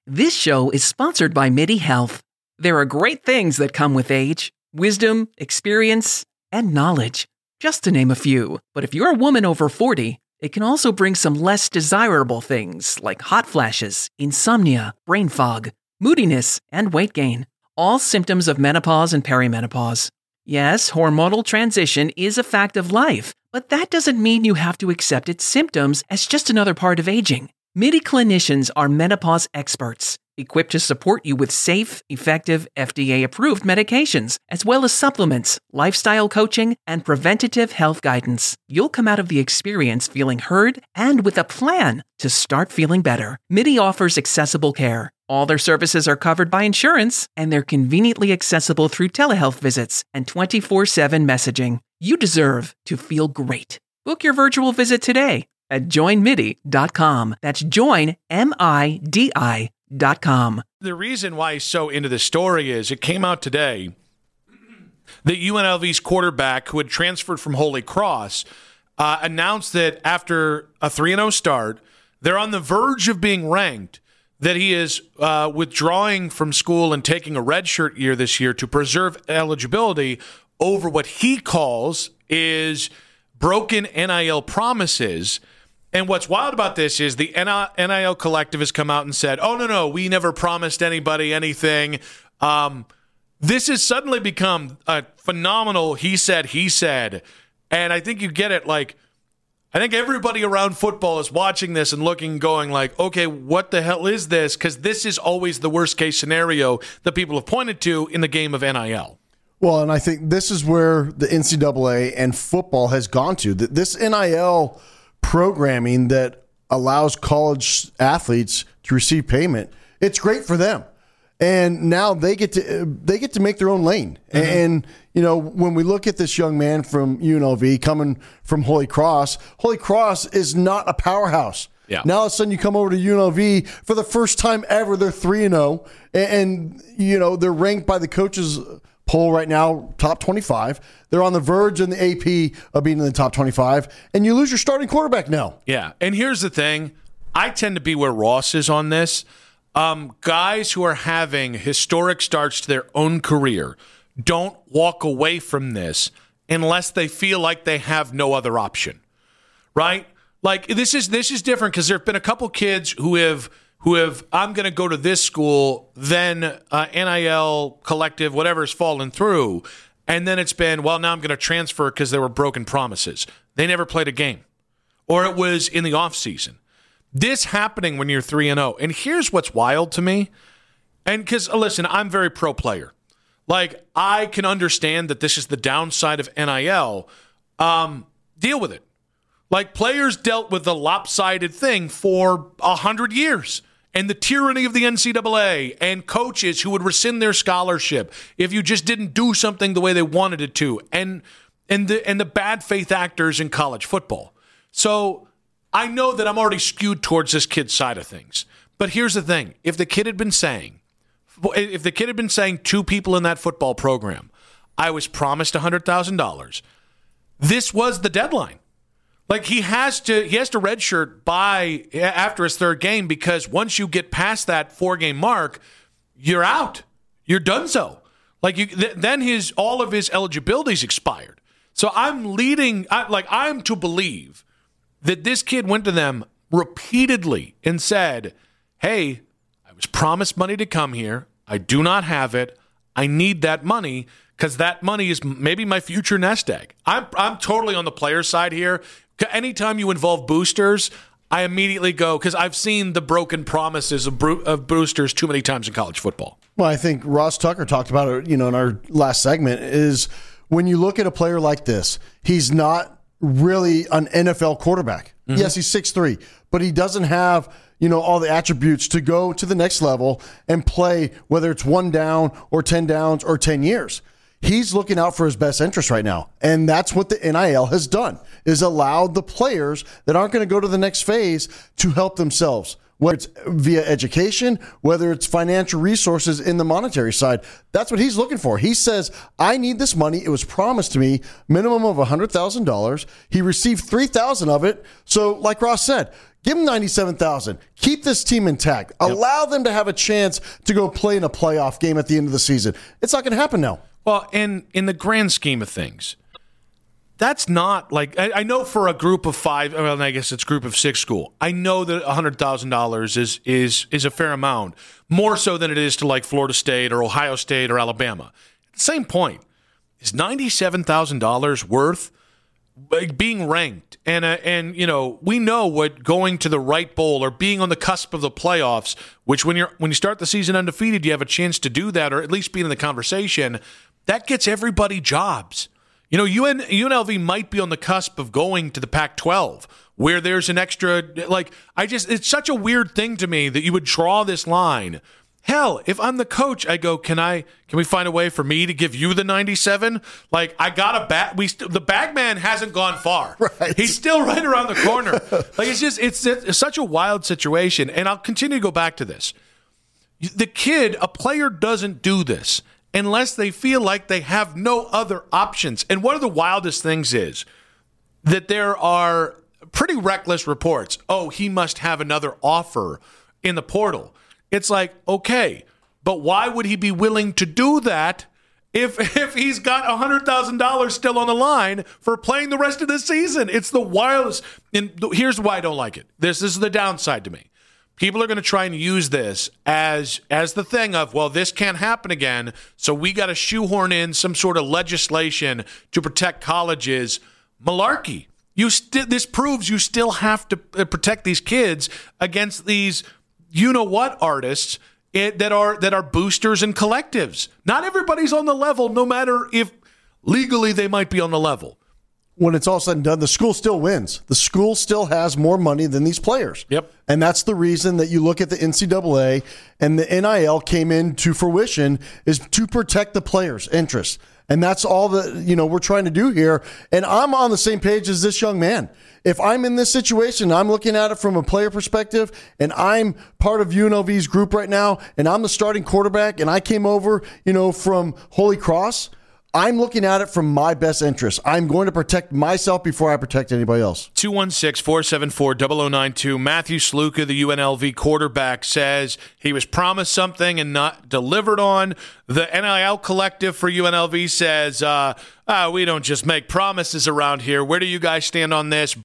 This show is sponsored by MIDI Health. There are great things that come with age: wisdom, experience, and knowledge, just to name a few. But if you're a woman over 40, it can also bring some less desirable things like hot flashes, insomnia, brain fog, moodiness, and weight gain, all symptoms of menopause and perimenopause. Yes, hormonal transition is a fact of life, but that doesn't mean you have to accept its symptoms as just another part of aging. MIDI clinicians are menopause experts, equipped to support you with safe, effective, FDA-approved medications, as well as supplements, lifestyle coaching, and preventative health guidance. You'll come out of the experience feeling heard and with a plan to start feeling better. MIDI offers accessible care. All their services are covered by insurance, and they're conveniently accessible through telehealth visits and 24/7 messaging. You deserve to feel great. Book your virtual visit today at joinmidi.com. That's joinmidi.com. The reason why he's so into this story is it came out today that UNLV's quarterback, who had transferred from Holy Cross, announced that after a 3-0 start, they're on the verge of being ranked, that he is withdrawing from school and taking a redshirt year this year to preserve eligibility over what he calls is broken NIL promises. And what's wild about this is the NIL collective has come out and said, oh, no, we never promised anybody anything. This has suddenly become a phenomenal he said. And I think you get it. Like, I think everybody around football is watching this and looking, going like, okay, what the hell is this? Because this is always the worst case scenario that people have pointed to in the game of NIL. Well, and I think this is where the NCAA and football has gone to. This NIL programming that allows college athletes to receive payment, it's great for them. And now they get to make their own lane. Mm-hmm. And, you know, when we look at this young man from UNLV coming from Holy Cross is not a powerhouse. Yeah. Now all of a sudden you come over to UNLV for the first time ever, they're 3-0, and you know, they're ranked by the coaches poll right now, top 25. They're on the verge in the AP of being in the top 25, and you lose your starting quarterback now. Yeah, and here's the thing. I tend to be where Ross is on this. Guys who are having historic starts to their own career don't walk away from this unless they feel like they have no other option, right? Like, this is different because there have been a couple kids who have I'm going to go to this school, then NIL collective, whatever has fallen through, and then it's been, well, now I'm going to transfer because there were broken promises. They never played a game, or it was in the offseason. This happening when you're 3-0, and here's what's wild to me, and because, listen, I'm very pro player. Like, I can understand that this is the downside of NIL. Deal with it. Like, players dealt with the lopsided thing for 100 years. And the tyranny of the NCAA and coaches who would rescind their scholarship if you just didn't do something the way they wanted it to, and the bad faith actors in college football. So I know that I'm already skewed towards this kid's side of things. But here's the thing. If the kid had been saying to people in that football program, I was promised $100,000, this was the deadline. Like, he has to redshirt by after his third game, because once you get past that 4-game mark, you're out. You're donezo. Like, then all of his eligibility's expired. So I'm to believe that this kid went to them repeatedly and said, hey, I was promised money to come here. I do not have it. I need that money, because that money is maybe my future nest egg. I'm totally on the player side here. Anytime you involve boosters, I immediately go, because I've seen the broken promises of boosters too many times in college football. Well, I think Ross Tucker talked about it, in our last segment, is when you look at a player like this, he's not really an NFL quarterback. Mm-hmm. Yes, he's 6'3", but he doesn't have, all the attributes to go to the next level and play, whether it's 1 down or 10 downs or 10 years. He's looking out for his best interest right now. And that's what the NIL has done, is allowed the players that aren't going to go to the next phase to help themselves, whether it's via education, whether it's financial resources in the monetary side. That's what he's looking for. He says, I need this money. It was promised to me, minimum of $100,000. He received $3,000 of it. So like Ross said, Give them $97,000. Keep this team intact. Allow them to have a chance to go play in a playoff game at the end of the season. It's not going to happen now. Well, in the grand scheme of things, that's not like I know for a group of 5. Well, I guess it's group of 6 school. I know that $100,000 is a fair amount, more so than it is to like Florida State or Ohio State or Alabama. At the same point, is $97,000 worth being ranked? And we know what going to the right bowl or being on the cusp of the playoffs, which when you start the season undefeated, you have a chance to do that or at least be in the conversation. That gets everybody jobs. UNLV might be on the cusp of going to the Pac-12 where there's an extra, it's such a weird thing to me that you would draw this line. Hell, if I'm the coach, I go, can we find a way for me to give you the 97? Like, I got a bag. The bag man hasn't gone far. Right. He's still right around the corner. Like, it's such a wild situation. And I'll continue to go back to this. A player doesn't do this unless they feel like they have no other options. And one of the wildest things is that there are pretty reckless reports. Oh, he must have another offer in the portal. It's like, okay, but why would he be willing to do that if he's got $100,000 still on the line for playing the rest of the season? It's the wildest. And here's why I don't like it. This is the downside to me. People are going to try and use this as the thing of, well, this can't happen again, so we got to shoehorn in some sort of legislation to protect colleges. Malarkey. This proves you still have to protect these kids against these you-know-what artists that are boosters and collectives. Not everybody's on the level, no matter if legally they might be on the level. When it's all said and done, the school still wins. The school still has more money than these players. Yep. And that's the reason that you look at the NCAA and the NIL came into fruition is to protect the players' interests. And that's all that, we're trying to do here. And I'm on the same page as this young man. If I'm in this situation, I'm looking at it from a player perspective, and I'm part of UNLV's group right now, and I'm the starting quarterback, and I came over, from Holy Cross, I'm looking at it from my best interest. I'm going to protect myself before I protect anybody else. 216-474-0092. Matthew Sluka, the UNLV quarterback, says he was promised something and not delivered on. The NIL collective for UNLV says, we don't just make promises around here. Where do you guys stand on this?